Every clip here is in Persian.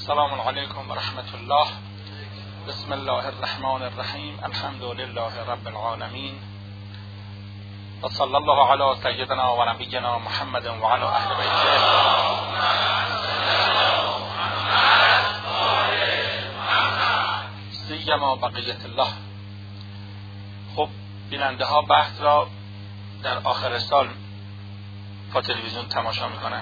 السلام علیکم و رحمت الله. بسم الله الرحمن الرحیم. الحمد لله رب العالمین و صلی الله علی سیدنا و نبینا محمد و علی اهل بیته سیما بقیت الله. خب بیننده ها بحث را در آخر سال با تلویزیون تماشا میکنن.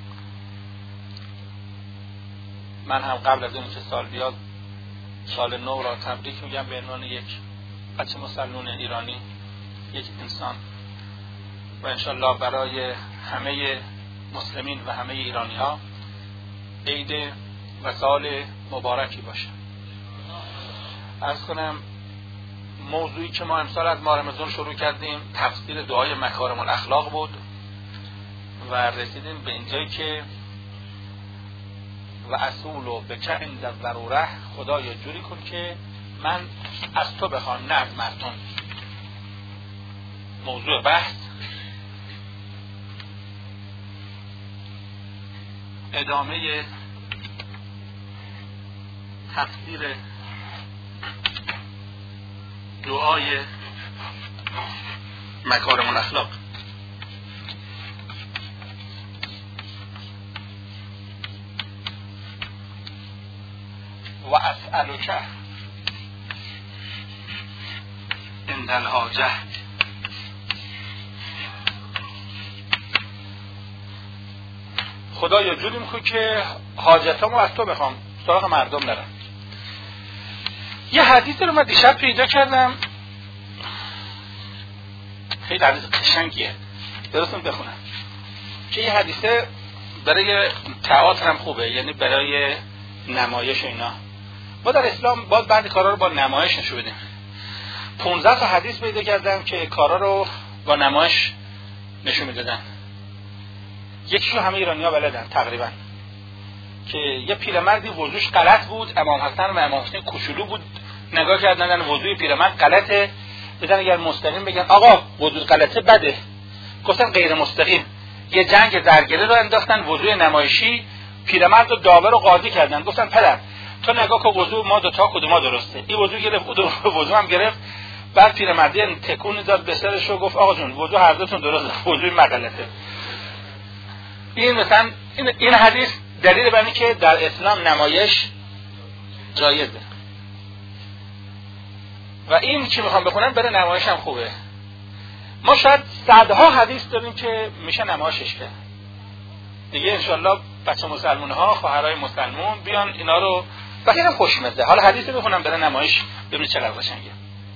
من هم قبل از اینکه سال بیاد سال نو را تبریک میگم به عنوان یک بچه مسلمان ایرانی، یک انسان، و انشالله برای همه مسلمین و همه ایرانی ها عید و سال مبارکی باشه. عرض کنم موضوعی که ما امسال از ماه رمضان شروع کردیم تفسیر دعای مکارم الاخلاق بود و رسیدیم به اینجایی که و اصولو به که عند ضروره، خدایا جوری کن که من از تو بخوام نه از مردم. موضوع بحث ادامه تفسیر دعای مکارم الاخلاق. و اسألک عند الحاجه، خدایا جوری میکنی که حاجتامو از تو بخوام، سراغ مردم نرم. یه حدیث رو من دیشب پیدا کردم، خیلی حدیث قشنگیه، درستون بخونم که یه حدیثه برای تئاتر هم خوبه، یعنی برای نمایش اینا. ما در اسلام باید بعضی کارا رو با نمایش نشون بدیم. 15 تا حدیث پیدا کردم که کارا رو با نمایش نشون میدادن. یکیشو همه ایرانی‌ها بلدن تقریبا، که یه پیرمردی وضوش غلط بود، امام حسن و امام حسین کوچولو بود، نگاه کردن وضوی پیرمرد غلطه، بدن اگر مستقیم بگن آقا وضو غلطه بده، گفتن غیر مستقیم. یه جنگ درگیری رو انداختن، وضوی نمایشی، پیرمرد رو داور و قاضی کردن، گفتن پدر تو نگاه کن وضو ما دو تا کدوم درسته. این وضو گرفت، وضو هم گرفت. بعد پیرمردی تکون داد به سرش و گفت آقا جون وضو هر دوتون درسته، وضوی ما غلطه. این مثلا این حدیث دلیل بر اینه که در اسلام نمایش جایزه و این چی میخوام بخونم برای نمایش هم خوبه. ما شاید صدها حدیث داریم که میشه نمایشش کرد دیگه. انشالله بچه مسلمان ها، خواهرای مسلمان بیان اینا رو بخیرم خوشمزه. حالا حدیث رو بخونم برای نمایش ببینید چقدر قشنگه.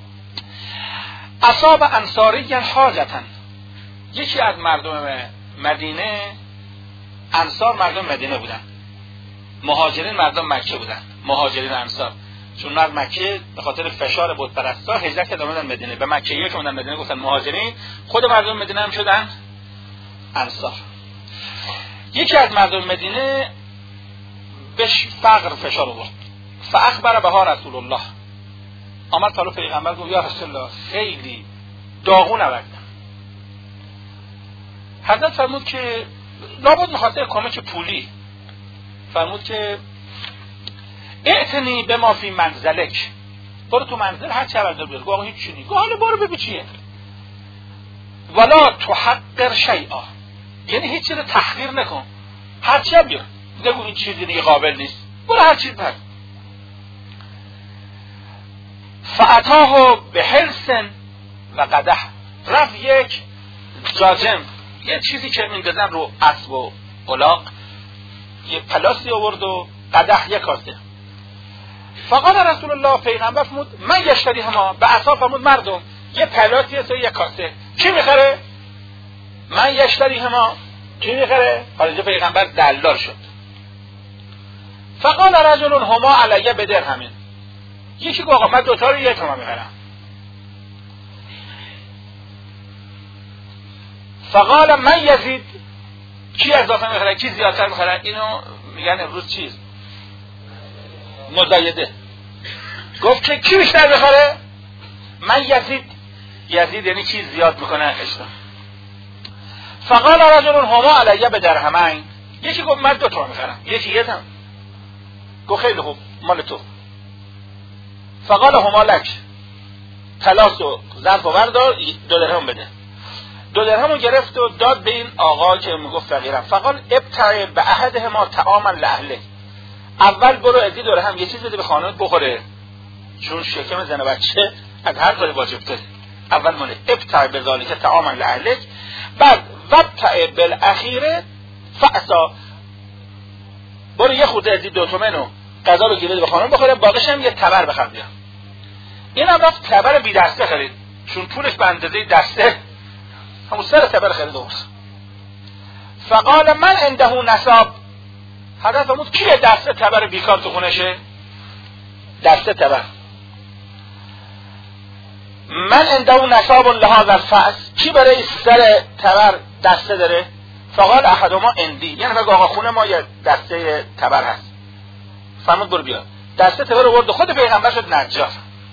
اصاب انصاری حاجتن، یکی از مردم مدینه، انصار مردم مدینه بودن، مهاجرین مردم مکه بودن. مهاجرین انصار چون از مکه به خاطر فشار بت پرستا هجرت کردن اومدن مدینه. به مکه‌ای‌ها که اومدن مدینه گفتن مهاجرین، خود مردم مدینه هم شدن انصار. یکی از مردم مدینه بهش فقر فشار آورد، فاخبر بها رسول الله، آمد سالو پیغمبر گفت یا رسول الله خیلی داغون آوردم. حضرت فرمود که لابد می‌خواسته کمک پولی، فرمود که اعتنی به ما فی منزلک، برو تو منزل هر چه بردار بیار. گفت هیچ چیزی نیست. گفت حالا برو ببین چیه. ولا تحقر شیئا، یعنی هیچ چیز رو تحقیر نکن، هر چی بیار. نگو این چیزی دیگه قابل نیست، برو هر چیز بر. فاتاه بحرص و قدح، رفت یک جاجم، یه چیزی که میندازن رو اسب و الاغ، یه پلاسی آورد و قدح یک کاسه. فقال رسول الله، پیغمبر فرمود من یشتری هما، به عصا فرمود مردم یه پلاسی هست و یک کاسه، کی میخره؟ من یشتری هما، کی میخره؟ حالا اینجا پیغمبر دلال شد. فقال رجل هما علیه بدرهم، یکی گفت آقا من دوتا رو 1 تومن میخرم. فقال من یزید، کی اضافه میخره، کی زیادتر میخره؟ اینو میگن امروز چیز مزایده. گفت که کی بیشتر میخره؟ من یزید یعنی چیز زیاد میکنه اشتر. فقال رجل هما علیه بدرهمین، یکی گفت من 2 تومن میخرم، یکی 1 تومن. گفت خیلی خوب مال تو. فقال هما لک، طلاس و ظرف و بردار 2 درهم بده. 2 درهم رو گرفت و داد به این آقا که میگفت فقیرم. فقال ابتع به احدهما طعاما لاهله، اول برو ادی 2 درهم یه چیز بده به خانومت بخوره، چون شکم زن و بچه از هر کاری واجب تره. اول مونه ابتع به ذالک طعاما لاهلک، بعد وابتع بالاخیره فعسا، برو یه خورده ادی 2 تومن و غذا رو گیره به خانوم بخوره، باقیش هم یه تبر بخر بیار. این هم رفت تبر بی دسته خرید، چون پولش به اندازه دسته همون سر تبر خرید و فقال من عنده نصاب، حضرت فرمود کیه دسته تبر بیکار تو خونشه؟ دسته تبر. من عنده نصاب لهذا الفأس، کی برای سر تبر دسته داره؟ فقال احدهما عندی، یعنی بگه آقا خونه ما یه دسته تبر هست. فرمود برو بیا. دسته تبر رو برد، خود پیغمبر شد نجار.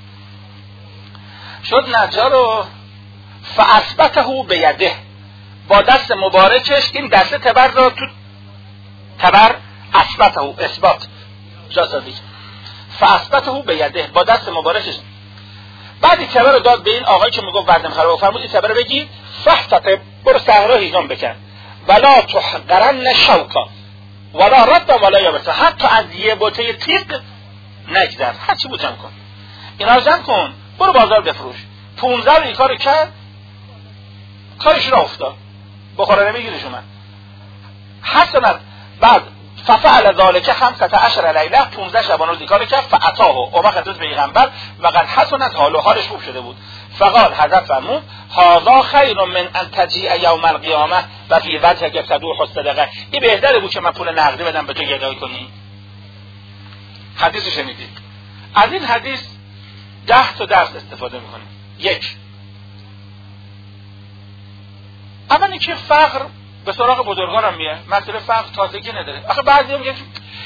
و فاثبته بیده، با دست مبارکش این دسته تبر را تو تبر اثبته، اثبات جاسازی، فاثبته بیده، با دست مبارکش. بعد این تبر رو داد به این آقایی که میگفت وزنم خرابه و فرمود این تبر رو بگیر، فاحتطب، برو صحرا هیزم بکن، ولا تحقرن شوکا ولا رد ولا یابسا، حتی از یه بوته تیغ نگذر، هر چی بود جمع کن، اینا رو جمع کن، برو بازار بفروش. 15 رو این کار کرد، کارش را افتاد، بخوره نمیگیرش اومد. حسنت بعد ففعل ذالک 15 لیله، 15 شبانه روز این کار کرد، فاتاه اومد خدمت پیغمبر و قد حسنت حالش خوب شده بود. فقال حضرت فرمود هذا خیر من ان تجیء یوم القیامه و فی وجهک صدوح الصدقه، این بهتره بود که من پول نقدی بدم به تو گدایی کنی. حدیث شنیدید؟ از این حدیث 10 تا درس استفاده میکنیم. 1، اول اینکه فقر به سراغ بزرگانم میه، مسئله فقر تازگی نداره. آخه بعضی میگن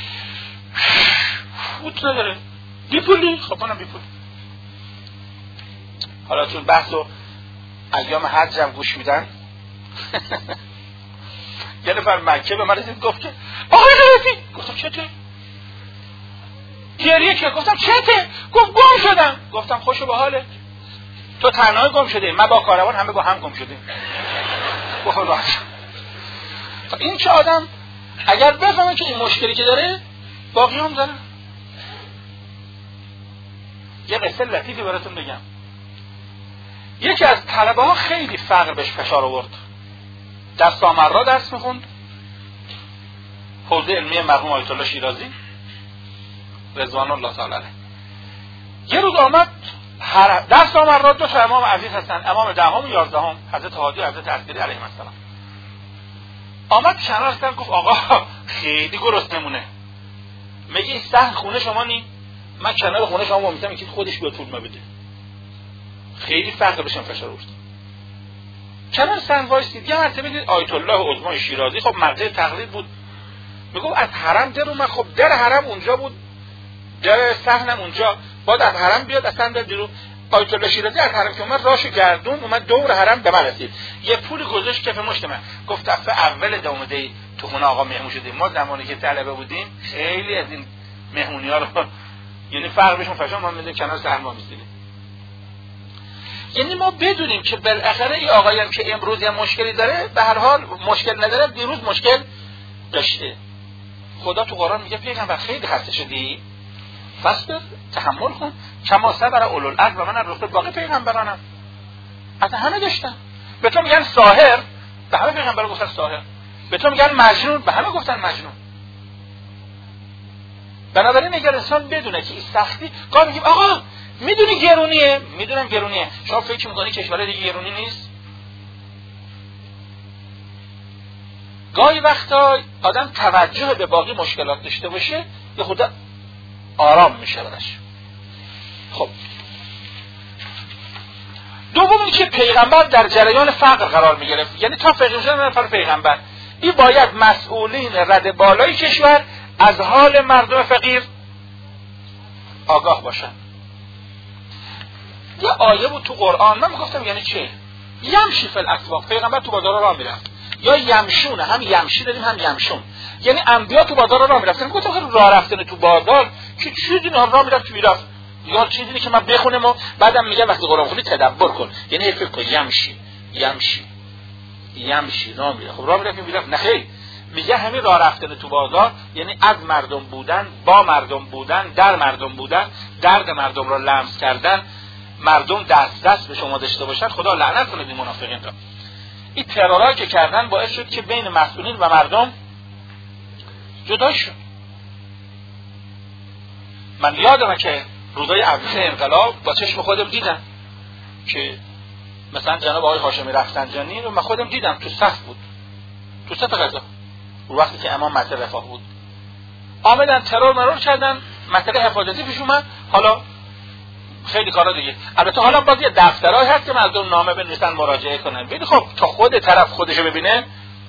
فوت نداره، بی پولی، خب منم بی پولی. حالا چون بحثو ایام حج هم گوش میدن یه نفر مکه به من رسید گفت که آقای غیرتی، گفتم چته؟ گریه که گفتم چته؟ گفت گم شدم. گفتم خوشو به حالت، تو تنهایی گم شده، من با کاروان همه با هم گم شدیم. این که آدم اگر بفهمه که این مشکلی که داره باقی هم داره. یه قصه لطیفی براتون بگم. یکی از طلبه ها خیلی فقر بهش فشار آورد، در سامرا درس میخوند، حوزه علمی مرحوم آیت الله شیرازی رضوان الله تعالی علیه. یه روز آمد در سامرا 2 تا امام عزیز هستن، امام 10 و 11، حضرت هادی و حضرت عسکری علیهم السلام. آمد کنار هستن، گفت آقا خیلی گرسنمونه، میگه این صحن خونه شما نی؟ من کنار خونه شما وامیستم که خودش بیاد پول ما بده. خیلی فقر بشم فشار آورد. کنار صحن وایسید. یه مرتبه دید آیت الله عظما شیرازی، خب مرجع تقلید بود، میگفت از حرم در اومد، خب در حرم اونجا بود، در صحنم اونجا، بعد از حرم بیاد اصلا در درو. آیت الله شیرازی از حرم که اومد راشو گردون، اومد دور حرم به من رسید، یه پول گذاشت کف مشت من، گفت دفعه اول اومدی تو خونه آقا مهمون شدیم، ما زمانی که طلبه بودیم خیلی از این مهمونی‌ها رو یعنی فرق بهشون فشار ما میدیم کنار صحن ما می‌سیدیم. یعنی ما بدونیم که بالاخره این آقایی هم که امروز یه مشکلی داره، به هر حال مشکل نداره، دیروز مشکل داشته. خدا تو قرآن میگه پیغمبر خیلی خسته شدی، فصبر، تحمل کن، کما صبر اولو العزم و من الرسل. باقی پیغمبرانم اصلا همه داشتن. به تو میگن ساحر، به همه پیغمبر گفتن ساحر. به تو میگن مجنون، به همه گفتن مجنون. بنابراین اگر انسان بدونه که این سختی، گاه میگیم آقا میدونی گرونیه، میدونم گرونیه، شما فکر میکنی کشور دیگه گرونی نیست؟ گاهی وقتا آدم توجه به باقی مشکلات داشته باشه یه خود آرام میشه برش. خب دومی که پیغمبر در جریان فقر قرار میگرفت، یعنی تا فقیر شدن نفر پیغمبر، این باید مسئولین رد بالای کشور از حال مردم فقیر آگاه باشن. یه آیه بود تو قرآن، من میگفتم یعنی چه؟ یمشی فی الاسواق، پیغمبر تو بازارا راه میرفت، یا یمشونه، هم یمشی داریم هم یمشون، یعنی انبیا تو بازار راه میرفتن. گفتم راه رفتن تو بازار که چیزی نه، راه میرفت تو میرفت یا چیزی که من بخونم و بعدم میگه وقتی قرآن خوندی تدبر کن، یعنی فکر کن یمشی راه میره. خب راه میرفت نه خیر، میگه همین راه رفتن تو بازار یعنی از مردم بودن، با مردم بودن، در مردم بودن، درد مردم را لمس کردن، مردم دست به شما داشته باشن. خدا لعنت کنه این منافقین را. این ترورایی که کردن باعث شد که بین مسئولین و مردم جدا شد. من یادمه که روزای اول انقلاب با چشم خودم دیدم که مثلا جناب آقای هاشمی رفسنجانی رو من خودم دیدم تو صف بود، تو صف قضا، وقتی که امام مسئله رفاه بود آمدن ترور کردن، مسئله حفاظتی پیش اومد. حالا خیلی کارا دیگه. البته حالا باز یه دفترایی هست که مردم نامه بنویسن مراجعه کنن. ببین خب تا خود طرف خودشو ببینه.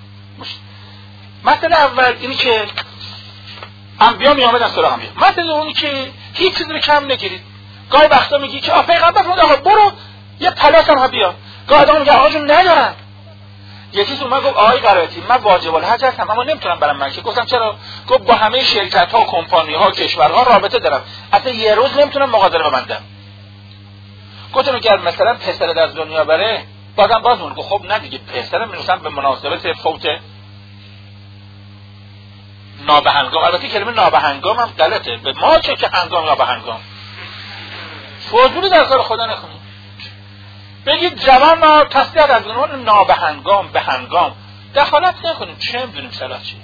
مسئله اول اینی که انبیا می آمدن سراغ انبیا. مسئله اونی که هیچ چیزی رو کم نگیرید. گاهی وقتا میگی که پیغمبر فرمود آقا برو یه پلاس هم بیا. گاهی آدم میگه آقا جون ندارم. یکی از اومد گفت آقای قرائتی من واجب الحج هستم اما نمیتونم برم مکه. گفتم چرا؟ گفت با همه شرکت ها و کمپانی ها کشورها رابطه دارم، اصلا یه روز نمیتونم مغادره ببندم. گفتم اگر مثلا پسر از دنیا بره بازم باز مون. گفت خب نه دیگه پسر می‌نویسن به مناسبت فوت نابهنگام. البته کلمه نابهنگام هم غلطه، به ما چه که هنگام نابهنگام. فوضولی در کار خدا نکنید. بگید جوان ما تصدیق از اون نابهنگام به هنگام دخالت نکنیم. چه می‌دونیم صلاح چیه.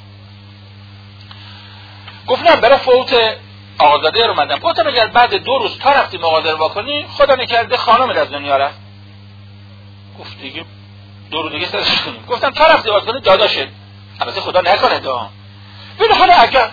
گفتم برای فوت آقازاده رو اومدم. گفتم اگر بعد 2 روز تا رفتی مغادره واکنی خدا نکرده خانم از دنیا رفت. گفت دیگه 2 روز دیگه سرش کنیم. گفتم تا رفتی واکنی داداشت. البته خدا نکنه دا. ببین حالا اگر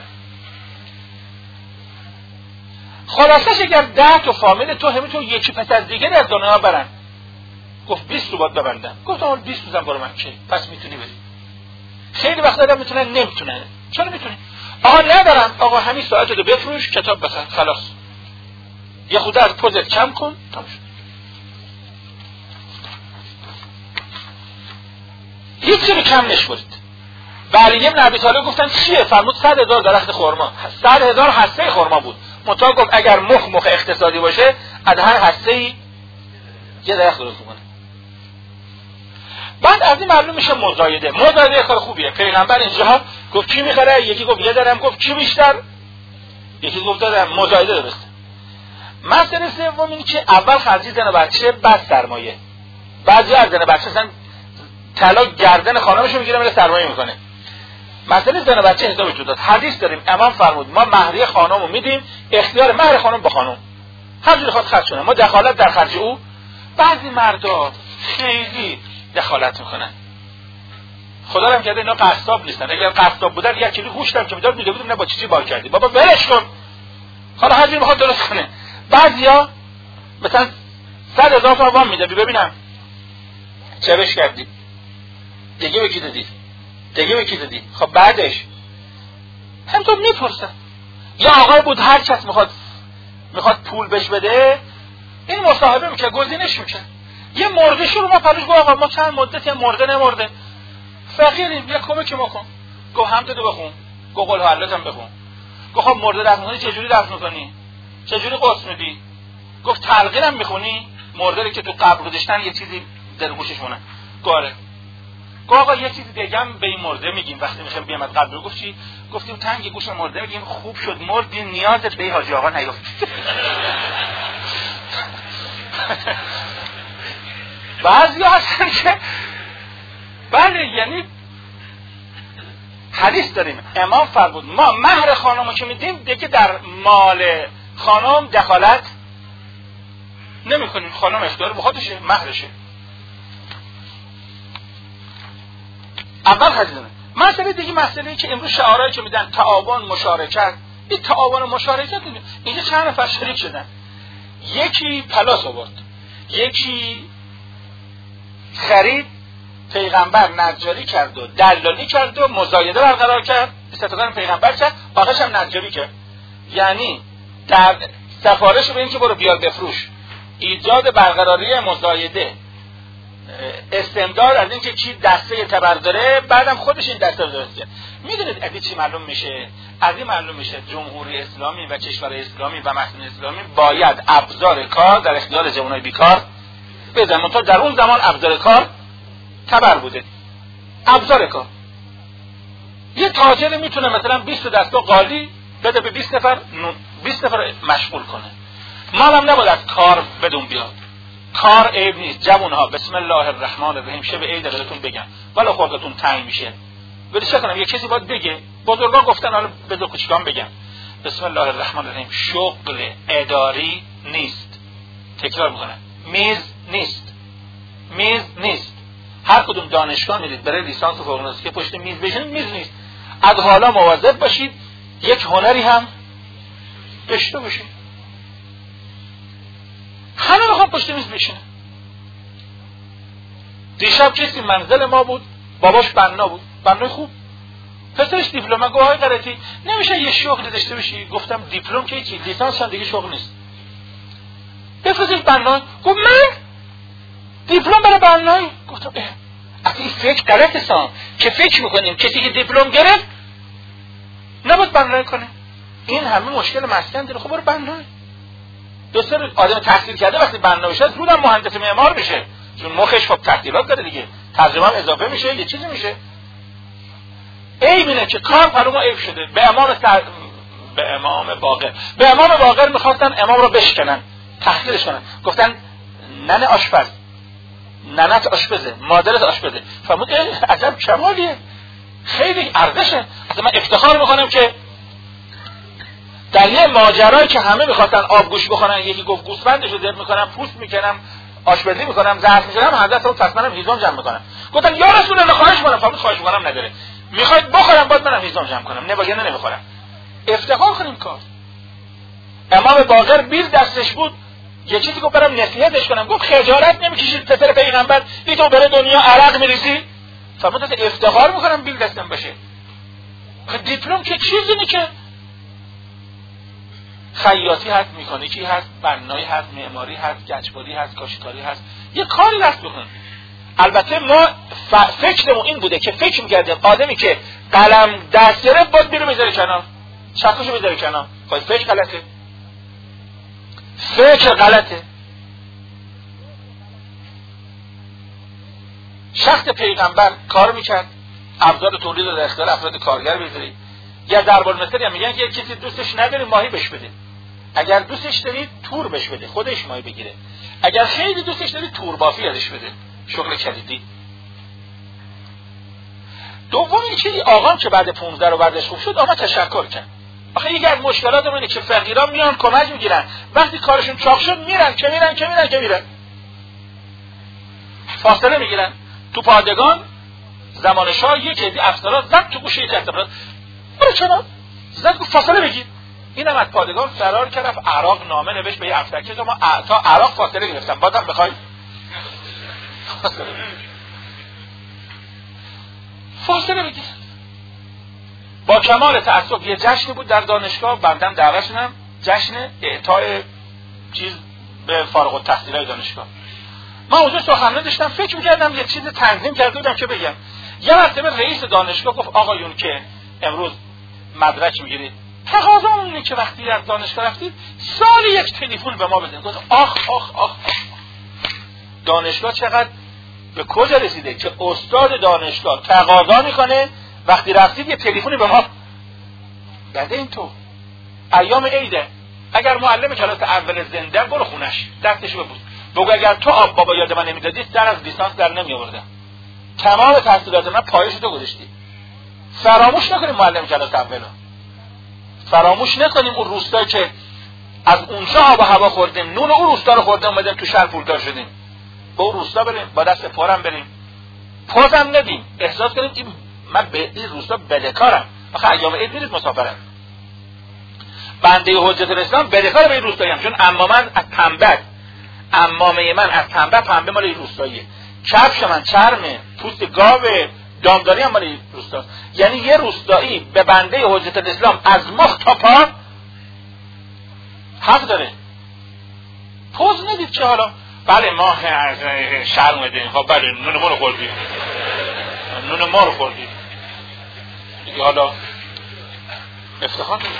خلاصش اگر 10 تا فامیل تو همین تو یکی پس از دیگه از دنیا برن. گفت 20 رو باید ببندم. گفتم اون 20 روزم برو مکه. پس میتونی بری. خیلی وقت آدم میتونن نمیتونن. چرا میتونی؟ آقا ندارم. آقا همین ساعت رو بفروش کتاب بخر خلاص. یه خود از پوزت کم کن تمام شد. هیچ چیزی کم نشورید. علی بن ابی طالب گفتن چیه؟ فرمود 100,000 درخت خرما. 100,000 هسته خرما بود. منتها گفت اگر مخ اقتصادی باشه از هر هسته‌ای یه درخت درست کنه. بعد از این معلوم میشه مزایده کار خوبیه. پیغمبر اینجا گفت کی میخره؟ یکی گفت یه درم. گفت کی بیشتر؟ یکی گفت درم. مزایده درسته. مسئله سوم اینه که اول خرجی زن و بچه بعد سرمایه. بعضی از زن و بچه اصلا طلا گردن خانمشو میگیره میره سرمایه میکنه. مسئله زن و بچه حساب وجود داد. حدیث داریم امام فرمود ما مهریه خانمو میدیم، اختیار مهر خانم به خانم هر جوری خواست خرج کنه، ما دخالت در خرج او. بعضی مردا خیلی دخالت میکنن. خدا هم کرده اینا قصاب نیستن. اگر قصاب بودن 1 کیلو گوشت هم که میداد میده بودیم نه با چیزی بار کردی بابا ولش کن حالا هر جوری میخواد درست کنه. بعضیا مثلا 100,000 تا وام میده ببینم چه بش کردی دیگه به کی دادی خب بعدش همینطور میپرسن. یا آقای بود هر کس میخواد پول بهش بده این مصاحبه میکنه گزینش میکنه. یه مرده شروع ما پروش گفت آقا ما چند مدتی مرده نمرده فقیریم یه کمکی ما کن. گفت حمدتو بخون. گفت قل هو الله‌تم بخون. گفت خب مرده دفن میکنی چجوری دفن میکنی؟ چجوری قسم میدی؟ گفت تلقینم میخونی؟ مرده که تو قبر گذاشتن یه چیزی در گوشش مونه. گاره. گفت آقا یه چیزی دیگه به این مرده میگیم وقتی میخوایم بیام از قبر. گفت چی؟ گفتیم تنگ گوش مرده میگیم خوب شد مردی نیازت به حاجی آقا نیافت. بعضی هستن که بله یعنی حدیث داریم امام فرمود ما مهر خانمو که میدیم دیگه در مال خانم دخالت نمی کنیم. خانم اختیار به خودشه مهرشه. اول خزینه. مسئله دیگه مسئله که امروز شعارهایی که میدن تعاون مشارکت. این تعاون و مشارکت اینجا چند نفر شریک شدن. یکی پلاس آورد، یکی خرید، پیغمبر نجاری کرد و دلالی کرد و مزایده برقرار کرد، استفاده پیغمبر کرد، آقاش هم نجاری کرد. یعنی در سفارش به این که برو بیار بفروش، ایجاد برقراری مزایده، استمداد از اینکه کی دسته تبر داره، بعدم خودش این دسته رو درست کرد. میدونید از این چی معلوم میشه؟ از این معلوم میشه جمهوری اسلامی و کشور اسلامی و متن اسلامی باید ابزار کار در اختیار جوانای بیکار بذارن. تا در اون زمان ابزار کار تبر بوده. ابزار کار، یه تاجر میتونه مثلا 20 دسته قالی بده به 20 نفر مشغول کنه. مالم نباید از کار بدون بیاد. کار عیب نیست. جوانها بسم الله الرحمن الرحیم شب عید بهتون بگم، ولی خودتون تنگ میشه. ولی چه کنم؟ یه کسی باید بگه. بزرگان گفتن، حالا بذار کوچیکان بگم. بسم الله الرحمن الرحیم شغل اداری نیست. تکرار میکنم، میز نیست. هر کدوم دانشگاه میرید برای لیسانس و فوق لیسانس که پشت میز بشینید، میز نیست. از حالا مواظب باشید یک هنری هم داشته باشید. همه میخوام پشت میز بشینه. دیشب کسی منزل ما بود، باباش بنا بود، بنای خوب، پسرش دیپلم. گفت آقای قرتی نمیشه یه شغلی داشته باشی؟ گفتم دیپلم که چی، لیسانس هم دیگه شغل نیست، بفرستش بنای. گفت من دیپلم برای بنای؟ گفتم اصلا این فکر غلطه سام که فکر میکنیم کسی که دیپلم گرفت نباید بنای کنه. این همه مشکل مسکن داره. خب برو بنای. دوستان آدم تحصیل کرده وقتی بنا بشه زودم مهندس معمار میشه، چون مخش خب تحصیلات داره دیگه، ترجمه هم اضافه میشه، یه چیزی میشه. عیب اینه که کار برای ما عیب شده. به امام باقر میخواستن امام رو بشکنن، تحقیرش کنن. گفتن ننه آشپز، ننت آشپزه، مادرت آشپزه. فرمود عجب کمالیه، خیلی ارزشه. اصلا من افتخار میکنم که در یه ماجرایی که همه میخواستن آبگوش بخورن، یکی گفت گوسفندشو ذبح میکنم، پوست میکنم، آشپزی میکنم، ظرف میکنم، حضرت رو تصمیم هیزم جمع میکنم. گفتن یا رسول الله خواهش میکنم. فرمود خواهش میکنم نداره، میخواید بخورم باید منم هیزم جمع کنم، نه نمیخورم. افتخار کنیم کار. امام باقر بیل دستش بود، یه چیزی گفت برام نصیحتش کنم. گفت خجالت نمیکشید پسر پیغمبر بی تو بره دنیا عرق میریزی؟ فرمود افتخار میکنم بیل دستم باشه. دیپلم که چیزی نیست که خیاطی هست، مکانیکی هست، بنایی هست، معماری هست، گچبری هست، کاشیکاری هست، یه کاری دست بکن. البته ما فکرمون این بوده که فکر می‌کردیم آدمی که قلم دست گرفت باید بیرو بذاره کنار، چکشو بذاره کنار. خب فکر غلطه، فکر غلطه. شخص پیغمبر کار میکرد، ابزار تولید رو در اختیار افراد کارگر بذاری. یا ضرب المثل میگن که کسی دوستش نداری ماهی بهش بده، اگر دوستش داری تور بهش بده خودش ماهی بگیره، اگر خیلی دوستش داری تور بافی ازش بده، شغل کلیدی. دوم اینکه آقام که بعد 15 رو بعدش خوب شد آقا تشکر کرد. آخه یکی از مشکلات اینه که فقیران میان کمک میگیرن، وقتی کارشون چاق شد میرن فاصله میگیرن. تو پادگان زمان شاه یک عده افسران زد تو گوشه یک افسر، برو چرا زد گفت فاصله بگیر. اینم از پادگان فرار کرد، رفت عراق نامه نوشت به افسر که ما تا عراق فاصله گرفتم، بازم بخوای فاصله بگیر. با کمال تعصب یه جشنی بود در دانشگاه، بندم دعوت شدم، جشن اعطای چیز به فارغ التحصیلای دانشگاه. من اونجا سخنرانی داشتم، فکر می‌کردم یه چیز تنظیم کرده بودم که بگم. یه مرتبه رئیس دانشگاه گفت آقایون که امروز مدرک میگیرید، تقاضا اونه که وقتی از دانشگاه رفتید سالی یک تلفن به ما بدین. گفت آخ دانشگاه چقدر به کجا رسیده که استاد دانشگاه تقاضا میکنه وقتی رفتید یه تلفنی به ما بده. این تو ایام عیده، اگر معلم کلاس اول زنده برو خونش دستش ببوس، بگو اگر تو آب بابا یاد من نمیدادی در از لیسانس در نمی آوردم، تمام تحصیلات من پایش تو گذاشتی. فراموش نکنیم معلم کلاس اولو، فراموش نکنیم اون روستایی که از اونجا آب و هوا خوردیم، نون اون روستا رو خوردیم، اومدیم تو شهر پولدار شدیم. به اون روستا بریم، با دست پرم بریم، پوزم ندیم، احساس کنیم این من به این روستا بدهکارم. آخه ایام عید میرید مسافرت، بنده حجت الاسلام بدهکار به این روستاییم، چون عمامه من از پنبه مال این روستاییه، کفش من چرمه، پوست گاو دامداری هم مال این روستاست. یعنی یه روستایی به بنده حجت الاسلام از مخ تا پا حق داره. پوز ندید که حالا بله ما از شهر اومدیم. خب بله نون ما رو خوردیم، نون ما رو خوردیم دیگه، حالا افتخار کنیم.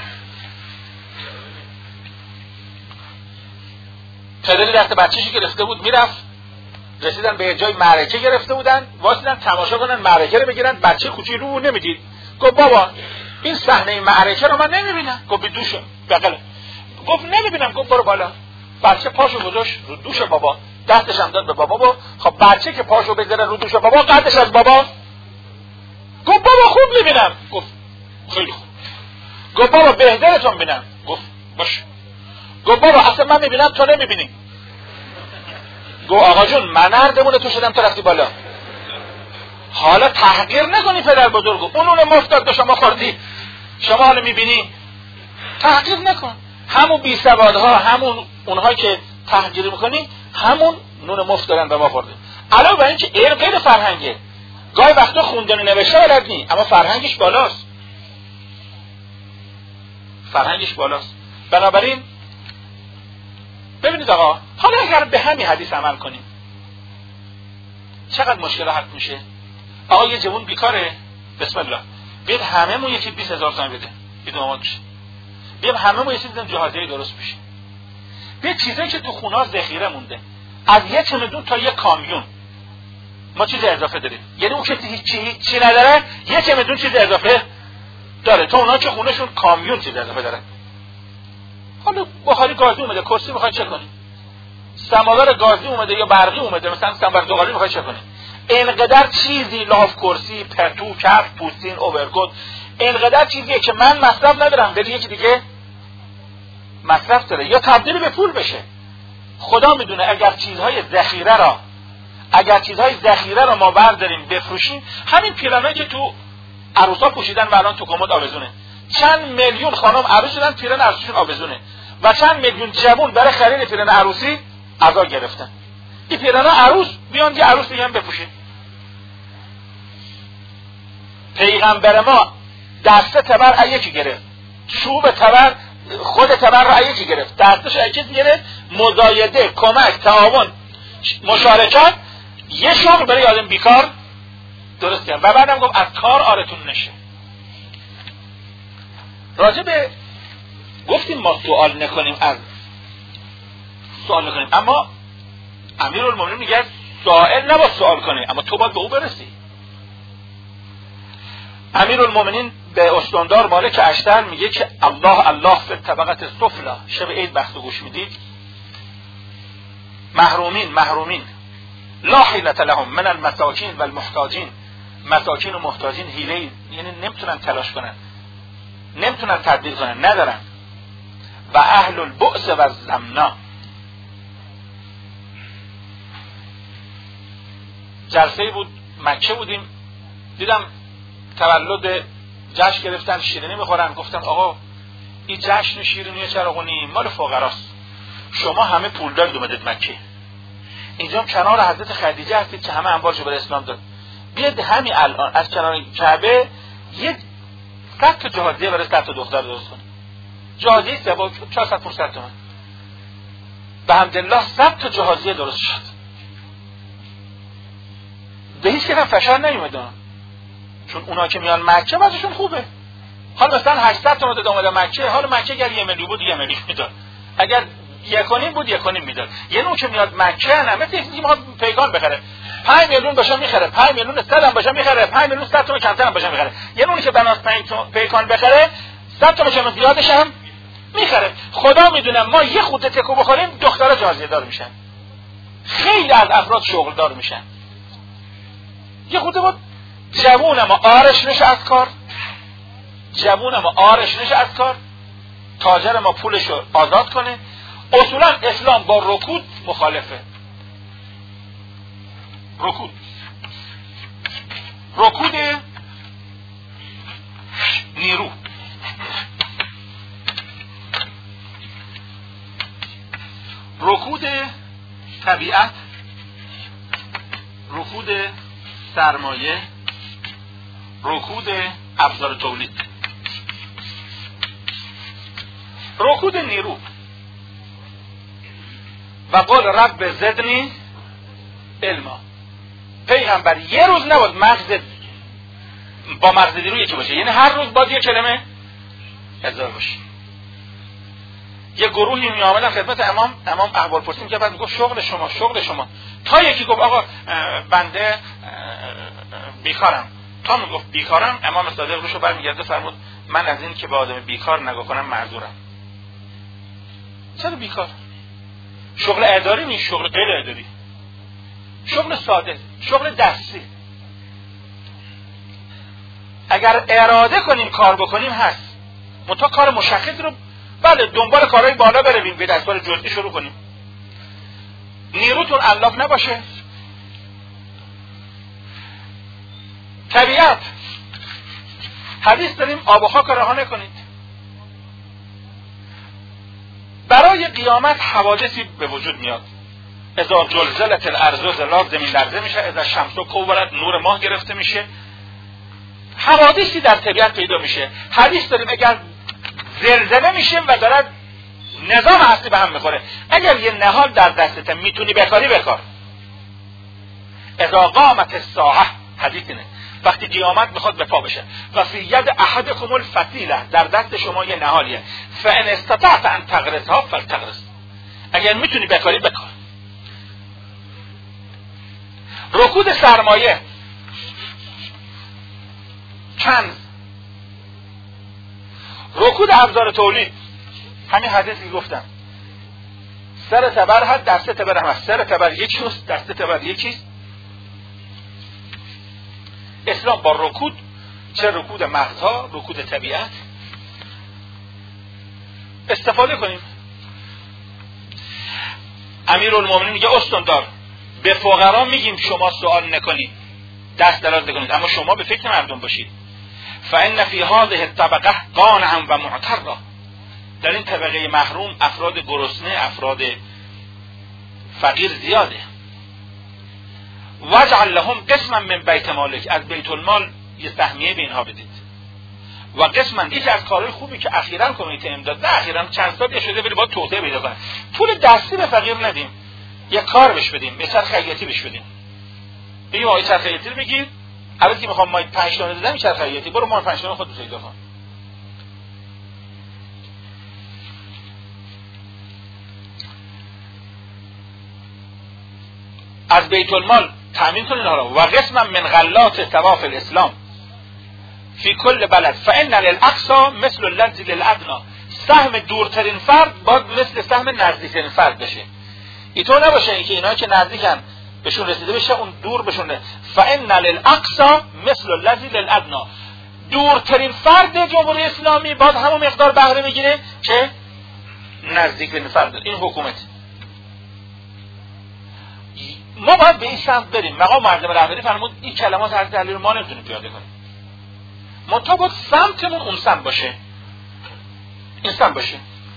پدری دست بچه‌شو گرفته بود میرفت، رسیدن به جای معرکه گرفته بودن، واسیدن تماشا کنن معرکه رو بگیرن. بچه کوچی رو نمیدید. گفت بابا این صحنه معرکه رو من نمیبینم. گفت دوش بغل. گفت نمیبینم. گفت برو بالا. بچه پاشو گذاشت رو دوش بابا، دستش هم داد به بابا. خب بچه که پاشو بذاره رو دوش بابا قدش از بابا. گفت بابا خوب میبینم. گفت خیلی خوب. گفت بابا بهترتون ببینم. گفت باش. گفت بابا اصلا من میبینم تو نمیبینی. گفت آقا جون من نردمونه تو شدم تو رفتی بالا. حالا تحقیر نکنی پدر بزرگو، اونو مفتاد به شما خوردی، شما حالا میبینی. تحقیر نکن. همون بی سوادها، همون اونها که تحقیر میکنی، همون نون مفت دارن به ما خورده. علاوه بر اینکه علم غیر فرهنگه، گاهی وقتا خوندن و نوشته بلد نی، اما فرهنگش بالاست. فرهنگش بالاست. بنابراین ببینید آقا، حالا اگر به همین حدیث عمل کنیم چقدر مشکل حل میشه. آقا یه جوون بیکاره، بسم الله بیاد هممون یکی 20000 تومان بده، یه دومات میشه. بیام هممون یه چیز جهازی درست بشه. بیاد چیزایی که تو خونه‌ها ذخیره مونده، از 1 چمدون تا 1 کامیون ما چیز اضافه داریم. یعنی اون که هیچی نداره 1 چمدون چیز اضافه داره. تو اونا که خونهشون کامیون چیز اضافه داره. حالا بخاری گازی اومده، کرسی میخواد چه کنی؟ سماور گازی اومده یا برقی اومده، مثلا سماور دوغالی میخواد چه کنی؟ اینقدر چیزی، لاف، کرسی، پتو، کف، پوستین، اوورکوت، اینقدر چیزیه که من مصرف ندارم، ولی یکی دیگه مصرف داره یا تبدیل به پول بشه. خدا میدونه اگر چیزهای ذخیره را ما برداریم بفروشیم، همین پیرنایی که تو عروسا پوشیدن و الان تو کمد آویزونه، چند میلیون خانم عروس شدن پیرن عروسیشون آویزونه و چند میلیون جوون برای خرید پیرن عروسی عزا گرفتن. این پیرن عروس بیان یه عروس دیگه هم بپوشید. پیغمبر ما دسته تبر یکی گرفت، چوب تبر خود تبر را یکی گرفت، دستش یکی گرفت، مزایده، کمک، تعاون، مشارکت، یه شغل برای آدم بیکار درست کرد و بعدم گفت از کار آرتون نشه. راجع به گفتیم ما سوال نکنیم، اما امیرالمومنین میگه سائل نباید سوال کنه، اما تو باید به او برسی. امیرالمومنین به استاندار مالک اشتر میگه که الله الله فی طبقه السفلی، شب عید بحث گوش میدید، محرومین لا حیلة لهم من المساکین و المحتاجین، مساکین و محتاجین حیله، یعنی نمیتونن تلاش کنن، نمیتونن تبدیل کنن، ندارن. و اهل البؤس و الزمنا. جلسه بود مکه بودیم، دیدم تولد جشن گرفتن، شیرینی میخورن. گفتم آقا این جشن شیرینی چراغونی مال فقراست، شما همه پول دارید اومدید مکه، اینجا هم کنار حضرت خدیجه هستید که همه انبارشو برای اسلام داد، بیاد همین الان از کنار کعبه یک 100 تا جهازیه برای 100 تا دختر درست کنید. جهازیه سبا 400 تومان، به حمدالله 100 تا جهازیه درست شد. به هیچ که فشار نیومده، چون اونا که میان مکه وضعشون خوبه. حالا مثلا 800 تومان داد اومده مکه، حالا مکه اگر 1 میلیون بود 1 میلیون میداد، اگر 1.5 بود 1.5 میداد. یه نوع که میاد مکه نه مثل اینکه میخواد پیغام بخره، 5 میلیون بشه میخره، 5 میلیون 100 هم بشه میخره، 5 میلیون 100 تومان کمتر هم بشه میخره. یه نوعی که بناس 5 پیکان بخره 100 تومان چه زیادش هم میخره. خدا میدونه ما یه خورده تکو بخوریم دخترها جهازیه دار میشن، خیلی از افراد شغل دار میشن. یه خورده بود جوون ما آرش نشه از کار، تاجر ما پولشو آزاد کنه. اصولا اسلام با رکود مخالفه. رکود نیرو، رکود طبیعت، رکود سرمایه، رکود ابزار تولید. رکود نیرو، و قال رب زدنی علما. پیغمبر یه روز نباید مغز با مغز دیرو یکی باشه، یعنی هر روز باید یه کلمه هزار باشه. یه گروهی میامدن خدمت امام احوال پرسی میکرد، بعد میگفت شغل شما تا یکی گفت آقا بنده بیکارم، تا میگفت بیکارم، امام صادق روشو برمیگرده فرمود من از این که به آدم بیکار نگاه کنم معذورم. چرا بیکار؟ شغل اداری نیست، شغل غیر اداری، شغل ساده، شغل دستی. اگر اراده کنیم کار بکنیم هست، منتها کار مشخصی رو بله دنبال کارهای بالا برویم، به دستور جزئی شروع کنیم. نیروتون علاف نباشه. طبیعت حدیث داریم آب و خاک رها نکنید. برای قیامت حوادثی به وجود میاد. اذا زلزلت الارض زلزال، زمین لرزه میشه، اذا الشمس کورت، نور ماه گرفته میشه، حوادثی در طبیعت پیدا میشه. حدیث داریم اگر زلزله میشه و دارد نظام اصلی به هم میخوره، اگر یه نهال در دستت میتونی بکاری بکار. اذا قامت الساعه، حدیث اینه وقتی قیامت میخواد به پا بشه، و فی ید احدکم الفتیله، در دست شما یه نهالیه، فان استطعت ان تغرسها فلتغرس، اگر میتونی بکاری بکار. رکود سرمایه چند، رکود ابزار تولید، همین حدیثی گفتم سر تبر هست دست تبر هم هست، سر تبر یکیست دست تبر یکیست. اسلام با رکود، چه رکود مغزها، رکود طبیعت، استفاده کنیم. امیرالمومنین میگه استاندار به فقرا میگیم شما سوال نکنید، دست دراز نکنید، اما شما به فکر مردم باشید. فان فی هذه الطبقه قانعا و معترا، در این طبقه محروم افراد گرسنه، افراد فقیر زیاده. واجعل لهم قسما من بیت مالک، از بیت المال یه سهمیه به اینها بدید. و قسما، یکی از کارهای خوبی که اخیراً کمیته امداد، نه اخیراً چند سال شده بری با توسعه پیدا کنه، پول دستی به فقیر ندیم، یه کار بهش بدیم، یه چرخ خیاطی بهش بدیم. بگیم آقا چرخ خیاطی رو بگیر، البته که میخوام ما 5 تا دادم چرخ خیاطی، برو ما 5 تا خودت پیدا کن. از بیت المال تامین کنید. حالا و قسما من غلات ثواف الاسلام فی کل بلد فان للاقصى مثل الذی للادنى، سهم دورترین فرد باید مثل سهم نزدیکترین فرد بشه. اینطور نباشه اینکه اینا که نزدیکن بهشون رسیده بشه اون دور بهشون. فان للاقصى مثل الذی للادنى، دورترین فرد جمهوری اسلامی باید همون مقدار بهره بگیره که نزدیکترین فرد. این حکومت. ما باید به این سمت بریم. مقام معظم رهبری فرمود این کلمات حضرت علی رو ما نمیتونیم پیاده کنیم، منتها باید سمتمون اون سمت باشه، این سمت باشه.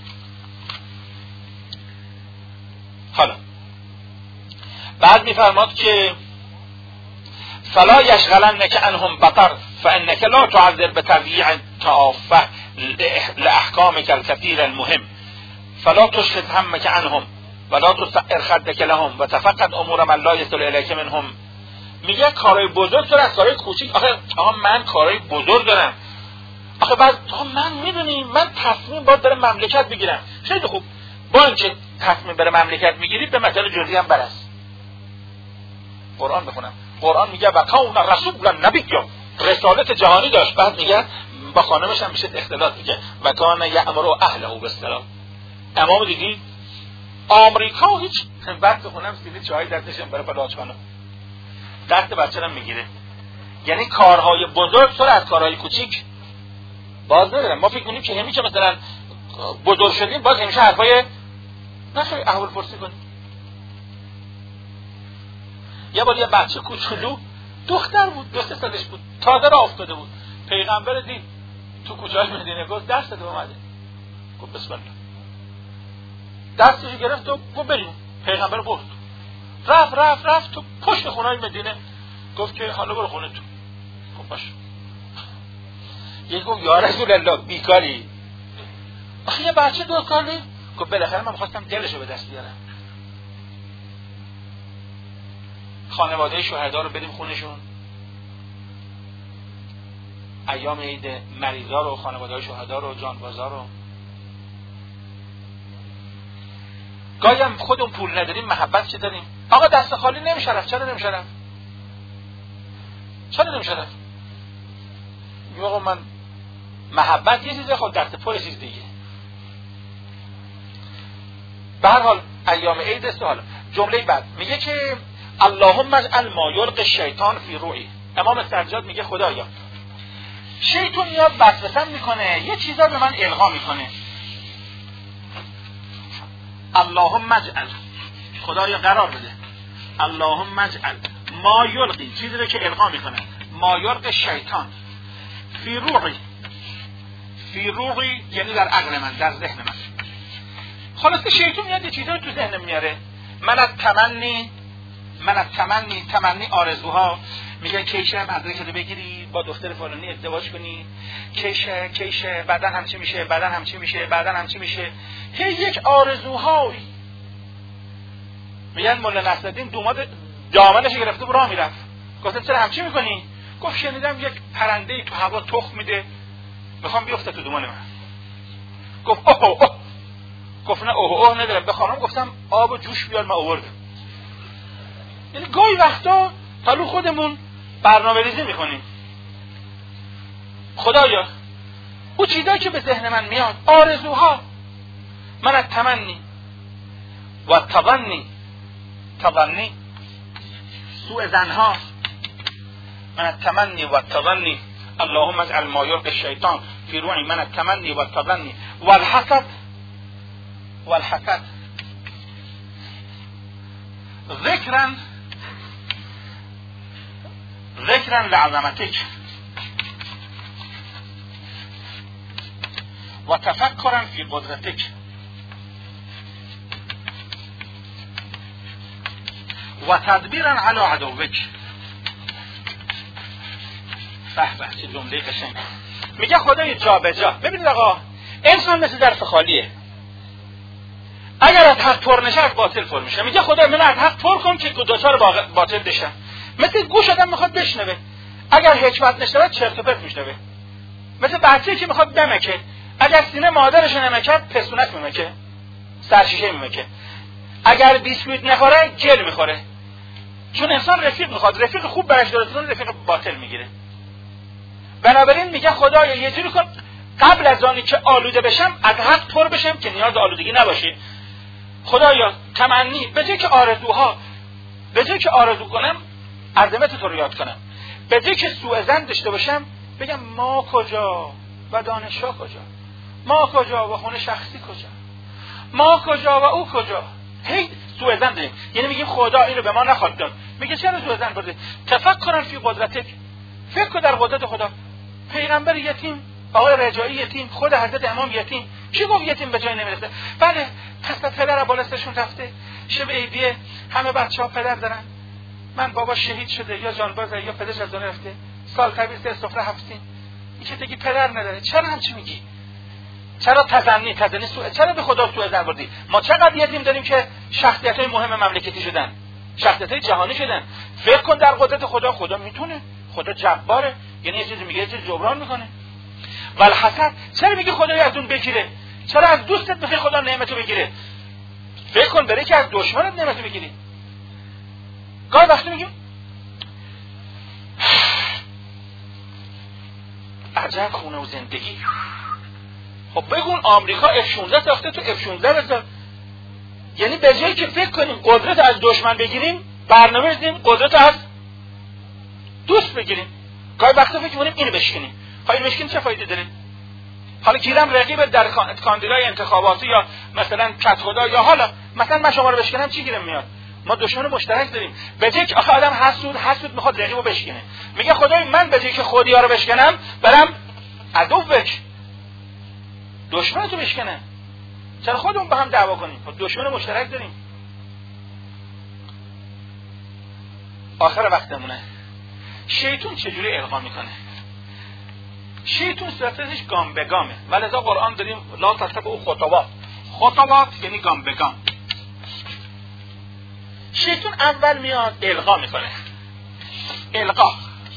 حالا بعد میفرماد که فلا یشغلنک عنهم بطر فانک لا تعذر بتضییع تعافه لاحکامک الکثیر المهم فلا تشغل همک عنهم ولا تسعر خدک لهم و تفقد امور من لا یصل الیک منهم. میگه کارهای بزرگ تو از کارهای کوچیک. آخه من کارهای بزرگ دارم، آخه بعد من میدونی من تصمیم باید برای مملکت بگیرم. خیلی خوب، با اینکه تصمیم برای مملکت میگیرید به مسائل جزئی هم برس. قرآن بخونم. قرآن میگه و کون رسول نبی، رسالت جهانی داشت. بعد میگه با خانمش هم میشه اختلاط، میگه و کان یأمر اهله بالسلام. امام دیدی آمریکا هیچ بعد بخونم سینی چای دستشم برای پلاچخانه دست بچه‌ام میگیره. یعنی کارهای بزرگ سر از کارهای کوچیک باز ندارم. ما فکر می‌کنیم که همین که مثلا بزرگ شدیم باز همیشه حرفای نخوای احوال پرسی کنیم. یه بار یه بچه کوچولو دختر بود، 2 سالش بود، تازه راه افتاده بود، پیغمبر دید تو کوچه‌های مدینه، گفت درس بده اومده، گفت بسم الله، دستش گرفت و گفت بریم. پیغمبر برد، رفت تو پشت خونه‌های مدینه، گفت که حالا برو خونه تو. گفت باشه. یکی گفت یا رسول الله بیکاری؟ آخه یه بچه 2 ساله. گفت بالاخره من می‌خواستم دلشو به دست بیارم. خانواده شهدا رو بریم خونشون، ایام عید مریضا رو، خانواده شهدا رو، جانبازا رو. گاهی هم خودمون پول نداریم، محبت چه داریم؟ آقا دست خالی نمیشه رفت. چرا نمیشه رفت؟ آقا من محبت یه چیزه، خود دست پر چیز دیگه. به هر حال ایام عید است. حالا جمله بعد میگه که اللهم اجعل ما یلقی الشیطان فی روعی. امام سجاد میگه خدایا شیطان میاد وسوسه میکنه، یه چیزا به من القا میکنه. اللهم اجعل، خدایا قرار بده، اللهم اجعل ما یلقی، چیزی رو که القا میکنه، ما یلقی شیطان فی روعی. فی روعی یعنی در عقل من، در ذهن من. خلاصه شیطان میاد یه چیزا تو ذهنم میاره. من از تمنی آرزوها، میگه کیشه مدرک رو بگیری، با دختر فلانی ازدواج کنی، کیشه بعدن هم چی میشه، هی یک آرزوهایی. میگن مولا نصرالدین دوماد دامنش گرفته راه میرفت. گفتم چرا همچی میکنی؟ گفت شنیدم یک پرنده تو هوا تخم میده، میخوام بیفته تو دومان من. گفت اوه. گفت نه اوه ندارم. به خانم گفتم آب و جوش بیار، من آوردم. یعنی گاهی وقتا حالا خودمون برنامه‌ریزی میکنیم. خدایا اون چیزایی که به ذهن من میاد، آرزوها، من از تمنی و تظنی سوء ظنها، من از تمنی و تظنی اللهم اجعل ما یلقی الشیطان فی روعی، من از تمنی و تظنی والحسد ذکرا لعظمتک و تفکرا فی قدرتک و تدبیرا علی عدوک. به چه جمله قشنگ. میگه خدای جا به جا. ببینید آقا، انسان مثل ظرف خالیه، اگر از حق پر نشه از باطل پر میشه. میگه خدا من از حق پر کن که دوچار باطل بشم. مثل گوش آدم میخواد بشنوه، اگر حکمت نشنوه چرت و پرت میشنوه. مثل بچه‌ای که میخواد بمکه، اگر سینه مادرش نمکد پستونک میمکه، سرشیشه میمکه. اگر بیسکویت نخوره جل میخوره. چون انسان رفیق میخواد، رفیق خوب برش درست کنه، رفیق باطل میگیره. بنابراین میگه خدایا یه جوری کن قبل از آنی که آلوده بشم از حق پر بشم که نیاز آلودگی نباشه. خدایا تمنی، به جای که آرزوها، به جای که آرزو کنم عظمت تو رو یاد کنم، به جای که سوء ظن داشته باشم بگم ما کجا و دانشگاه کجا، ما کجا و خونه شخصی کجا، ما کجا و او کجا. هی سوء ظن داریم. یعنی میگیم خدا اینو به ما نخواد داد. میگه چرا سوء ظن بردی؟ تفکر فی قدرتک، فکر کن در قدرت خدا. پیغمبر یتیم، آقای رجایی یتیم، خود حضرت امام یتیم. کی گفت یتیم به جای نمیرسه؟ بله، پس پدر بالستشون رفته، شب عیدیه، همه بچه‌ها پدر دارن. من بابا شهید شده یا جانبازه یا پدرش از دنیا رفته، سال تبریز سفره هفتین. این که دیگه پدر نداره. چرا همچی میگی؟ چرا تزنی سوء، چرا به خدا سوء ظن بردی؟ ما چقدر یتیم داریم که شخصیت‌های مهم مملکتی شدن، شخصیت‌های جهانی شدن. فکر کن در قدرت خدا. خدا میتونه، خدا جباره، یعنی یه چیزی میگه یه چیز جبران میکنه. والحسد، چرا میگه خدای از اون بگیره؟ چرا از دوستت میگه خدا نعمتو بگیره؟ فکر کن برای که از دشمنت نعمتو بگیری. گاهی وقتی میگیم عجب خونه و زندگی. خب بگون آمریکا F-16 ساخته، تو F-16 بساز. یعنی به جایی که فکر کنیم قدرت از دشمن بگیریم، برنامه ریزیم قدرت از دوست بگیریم. گاهی وقتا فکر کنیم اینو بشکنیم. اینو بشکنیم چه فایده داره؟ حالا گیرم رقیب در کاندیدای انتخاباتی یا مثلا کت خدا، یا حالا مثلا من شما رو بشکنم چی گیرم میاد؟ ما دشمن مشترک داریم. به جای که آدم حسود میخواد رقیبو بشکنه، میگه خدای من به جای که خودیا رو بشکنم برم عدوک دشمنتو بشکنم. چرا خودمون با هم دعوا کنیم؟ خب دشمن مشترک داریم. آخر وقتمونه. شیطان چجوری القا میکنه؟ شیطان صورتش گام به گامه. ولذا قرآن داریم لا تتبعوا خطوات. خطوات یعنی گام به گام. شیطان اول میاد القا میکنه. القا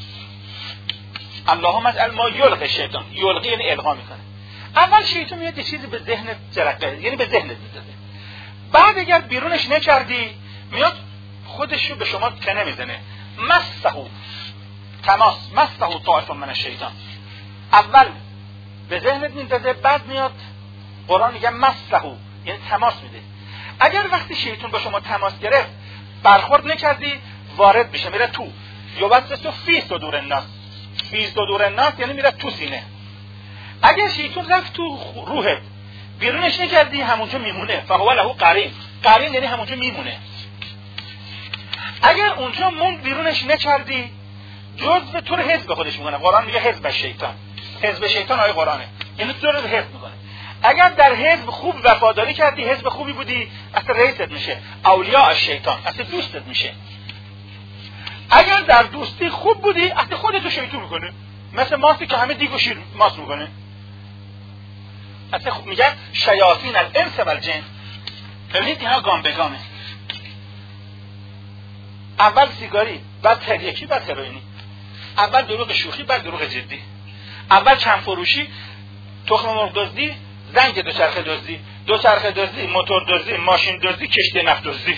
اللهم اجعل ما یلقی شیطان، یلقی یعنی القا میکنه. اول شیطان میاد یه چیزی به ذهنت جرقه، یعنی به ذهنت میزنه. بعد اگر بیرونش نکردی میاد خودشو به شما کنه میزنه. مسحو تماس، مسحو طائف من الشیطان. اول به ذهنت میندازه، بعد میاد قرآن میگه مسحو یعنی تماس میده. اگر وقتی شیطان با شما تماس گرفت برخورد نکردی وارد بشه، میره تو. یوسوس فی صدور الناس، فی صدور الناس یعنی میره تو سینه. اگر شیطان رفت تو روحت بیرونش نکردی همونجا میمونه. فهو له قرین، قرین یعنی همونجا میمونه. اگر اونجا موند بیرونش نکردی جزء تو رو حزب خودش میکنه. قرآن میگه حزب شیطان، حزب شیطان آیه قرآنه، یعنی تو رو حزب میکنه. اگر در حزب خوب وفاداری کردی، حزب خوبی بودی، اصلا رئیست میشه، اولیاء شیطان، اصلا دوستت میشه. اگر در دوستی خوب بودی، اصلا خودتو شیطان میکنه، مثل ماسی که همه دیگ و شیر ماس میکنه. اصلا میگه شیاطین الانس و الجن. ببینید اینا گام به گامه. اول سیگاری، بعد تریاکی، بعد هروئینی. اول دروغ شوخی، بعد دروغ جدی. اول چند فروشی، تخم مرغ دزدی، زنگ دوچرخه دزدی، دوچرخه دزدی، موتور دزدی، ماشین دزدی، کشتی نفت دزدی.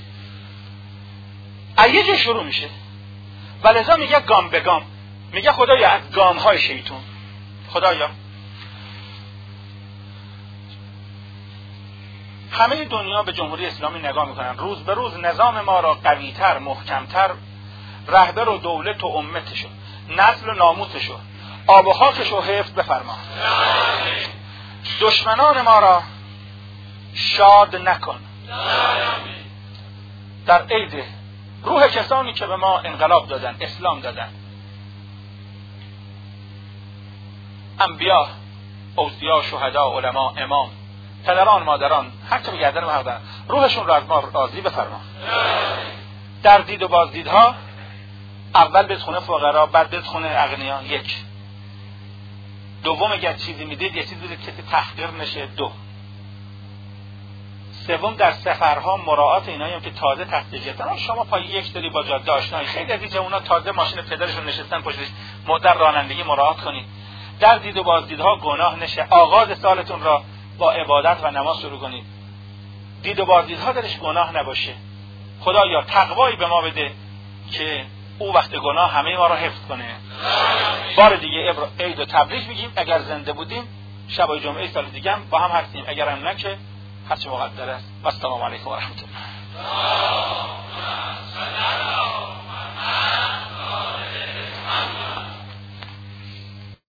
یه جا شروع میشه. ولذا میگه گام به گام. میگه خدایا از گام های شیطان، خدایا همه دنیا به جمهوری اسلامی نگاه میکنن، روز به روز نظام ما را قویتر، محکمتر، رهبر و دولت و امتشو، نسل و ناموسشو، آب و خاکشو حفظ بفرما. دشمنان ما را شاد نکن. در عید روح کسانی که به ما انقلاب دادن، اسلام دادن، انبیا، اوصیا، شهدا، علما، امام، پدران، مادران، هر که به گردن ما دارن، روحشون را از ما راضی بفرما. در دید و بازدیدها اول بتخونه فقرا، بعد بتخونه اغنیا. یک. دوم اگر چیزی میدید یه چیزی بدید کسی تحقیر نشه. دو. سوم در سفرها مراعات اینایی هم که تازه تحقیق گرفتن. شما پای یک داری با جاده آشنایی، خیلی از اینجا اونا تازه ماشین پدرشون نشستن پشتش، مدت رانندگی مراعات کنید. در دید و بازدیدها گناه نشه. آغاز سالتون را با عبادت و نماز شروع کنید. دید و بازدیدها درش گناه نباشه. خدایا تقوایی به ما بده که او وقت گناه همه ما را حفظ کنه. بار دیگه عید و تبریک میگیم. اگر زنده بودیم شب جمعه سال دیگه هم با هم هستیم، اگر هم نه که هرچی مقدر است. و السلام علیکم و رحمت الله.